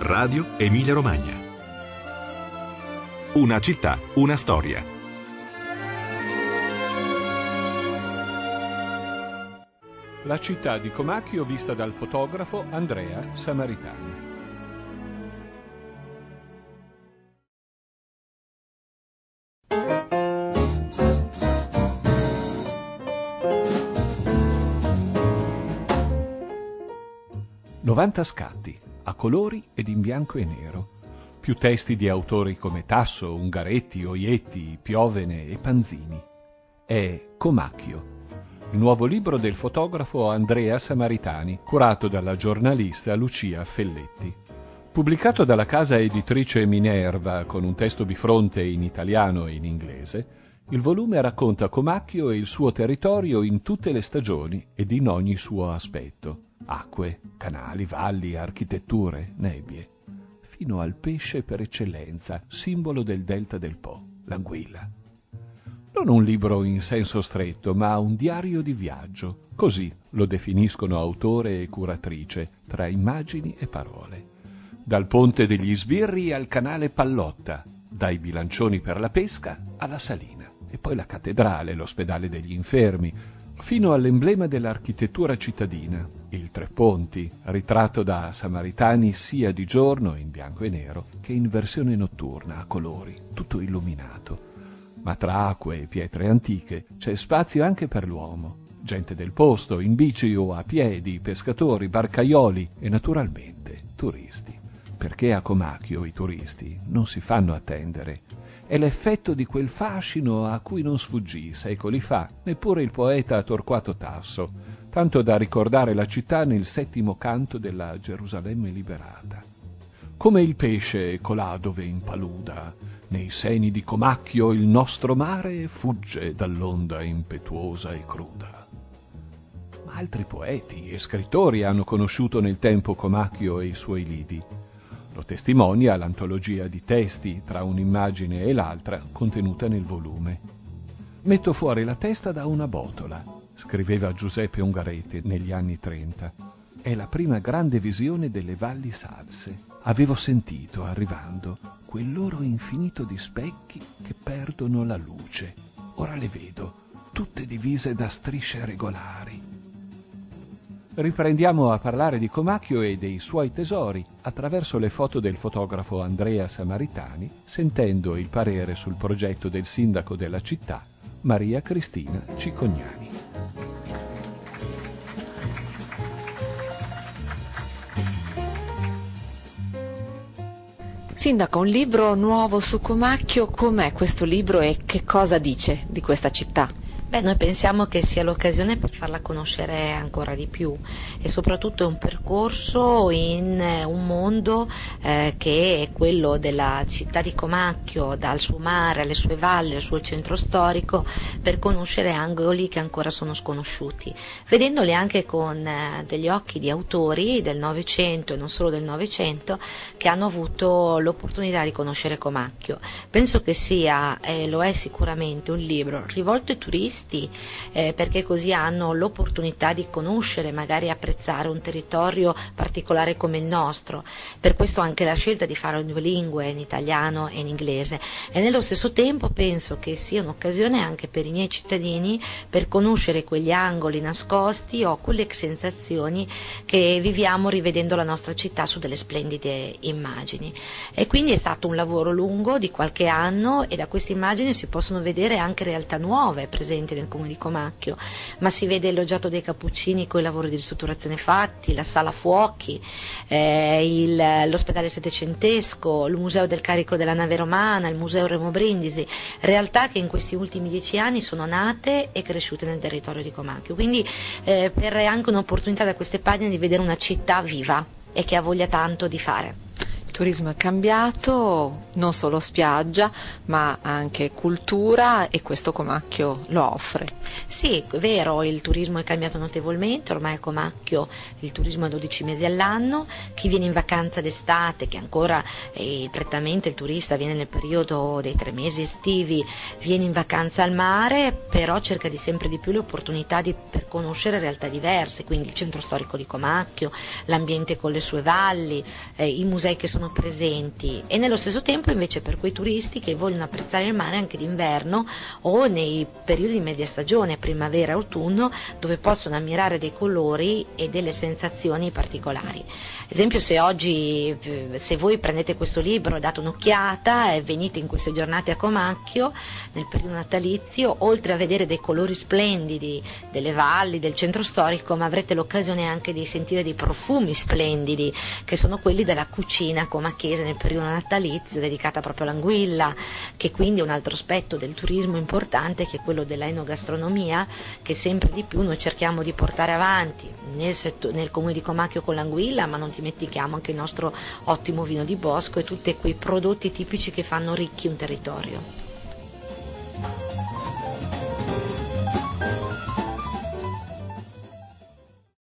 Radio Emilia Romagna. Una città, una storia. La città di Comacchio vista dal fotografo Andrea Samaritani. «90 scatti, a colori ed in bianco e nero. Più testi di autori come Tasso, Ungaretti, Oietti, Piovene e Panzini. È Comacchio, il nuovo libro del fotografo Andrea Samaritani, curato dalla giornalista Lucia Felletti. Pubblicato dalla casa editrice Minerva con un testo bifronte in italiano e in inglese, il volume racconta Comacchio e il suo territorio in tutte le stagioni ed in ogni suo aspetto. Acque, canali, valli, architetture, nebbie, fino al pesce per eccellenza, simbolo del delta del Po, l'anguilla. Non un libro in senso stretto, ma un diario di viaggio, così lo definiscono autore e curatrice, tra immagini e parole. Dal Ponte degli Sbirri al canale Pallotta, dai bilancioni per la pesca alla salina, e poi la cattedrale, l'ospedale degli infermi, fino all'emblema dell'architettura cittadina, il Tre Ponti, ritratto da Samaritani sia di giorno in bianco e nero che in versione notturna a colori, tutto illuminato. Ma tra acque e pietre antiche c'è spazio anche per l'uomo, gente del posto, in bici o a piedi, pescatori, barcaioli e naturalmente turisti. Perché a Comacchio i turisti non si fanno attendere. È l'effetto di quel fascino a cui non sfuggì secoli fa neppure il poeta Torquato Tasso, tanto da ricordare la città nel 7° canto della Gerusalemme liberata. Come il pesce colà dove impaluda, nei seni di Comacchio il nostro mare fugge dall'onda impetuosa e cruda. Ma altri poeti e scrittori hanno conosciuto nel tempo Comacchio e i suoi lidi. Lo testimonia l'antologia di testi tra un'immagine e l'altra contenuta nel volume. «Metto fuori la testa da una botola», scriveva Giuseppe Ungaretti negli anni 30. «È la prima grande visione delle valli salse. Avevo sentito, arrivando, quel loro infinito di specchi che perdono la luce. Ora le vedo, tutte divise da strisce regolari». Riprendiamo a parlare di Comacchio e dei suoi tesori attraverso le foto del fotografo Andrea Samaritani, sentendo il parere sul progetto del sindaco della città, Maria Cristina Cicognani. Sindaco, un libro nuovo su Comacchio, com'è questo libro e che cosa dice di questa città? Noi pensiamo che sia l'occasione per farla conoscere ancora di più e soprattutto è un percorso in un mondo che è quello della città di Comacchio, dal suo mare alle sue valli, al suo centro storico, per conoscere angoli che ancora sono sconosciuti, vedendoli anche con degli occhi di autori del Novecento e non solo del Novecento che hanno avuto l'opportunità di conoscere Comacchio. Penso che sia, e lo è sicuramente, un libro rivolto ai turisti, perché così hanno l'opportunità di conoscere, magari apprezzare un territorio particolare come il nostro. Per questo anche la scelta di farlo in 2 lingue, in italiano e in inglese, e nello stesso tempo penso che sia un'occasione anche per i miei cittadini per conoscere quegli angoli nascosti o quelle sensazioni che viviamo rivedendo la nostra città su delle splendide immagini. E quindi è stato un lavoro lungo di qualche anno e da queste immagini si possono vedere anche realtà nuove presenti nel comune di Comacchio, ma si vede il loggiato dei Cappuccini con i lavori di ristrutturazione fatti, la sala fuochi, l'ospedale settecentesco, il museo del carico della nave romana, il museo Remo Brindisi, realtà che in questi ultimi 10 anni sono nate e cresciute nel territorio di Comacchio. Quindi per anche un'opportunità da queste pagine di vedere una città viva e che ha voglia tanto di fare. turismo è cambiato, non solo spiaggia, ma anche cultura, e questo Comacchio lo offre. Sì, è vero, il turismo è cambiato notevolmente, ormai a Comacchio il turismo è 12 mesi all'anno, chi viene in vacanza d'estate, che ancora prettamente il turista viene nel periodo dei 3 mesi estivi, viene in vacanza al mare, però cerca di sempre di più le opportunità per conoscere realtà diverse, quindi il centro storico di Comacchio, l'ambiente con le sue valli, i musei che sono presenti, e nello stesso tempo invece per quei turisti che vogliono apprezzare il mare anche d'inverno o nei periodi di media stagione, primavera e autunno, dove possono ammirare dei colori e delle sensazioni particolari. Esempio, se voi prendete questo libro e date un'occhiata e venite in queste giornate a Comacchio nel periodo natalizio, oltre a vedere dei colori splendidi delle valli, del centro storico, ma avrete l'occasione anche di sentire dei profumi splendidi che sono quelli della cucina comacchese nel periodo natalizio, dedicata proprio all'anguilla, che quindi è un altro aspetto del turismo importante, che è quello della enogastronomia, che sempre di più noi cerchiamo di portare avanti nel comune di Comacchio con l'anguilla, ma non dimentichiamo anche il nostro ottimo vino di bosco e tutti quei prodotti tipici che fanno ricchi un territorio.